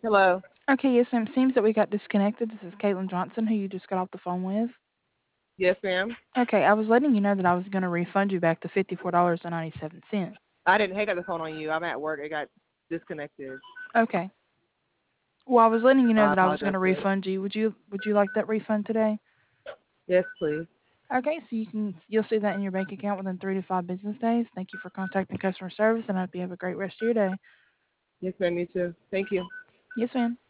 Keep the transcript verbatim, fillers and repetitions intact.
Hello. Okay, yes, ma'am. Seems that we got disconnected. This is Caitlin Johnson, who you just got off the phone with. Yes, ma'am. Okay, I was letting you know that I was going to refund you back the fifty-four dollars and ninety-seven cents. I didn't hang up the phone on you. I'm at work. It got disconnected. Okay. Well, I was letting you know I that I was going apologize to for that. refund you. Would you Would you like that refund today? Yes, please. Okay, so you can you'll see that in your bank account within three to five business days. Thank you for contacting customer service, and I hope you have a great rest of your day. Yes, ma'am. You too. Thank you. Yes, ma'am.